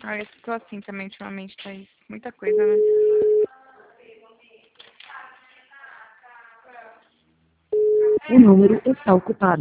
Ah, eu tô assim também ultimamente, Thaís. Muita coisa, né? O número está ocupado.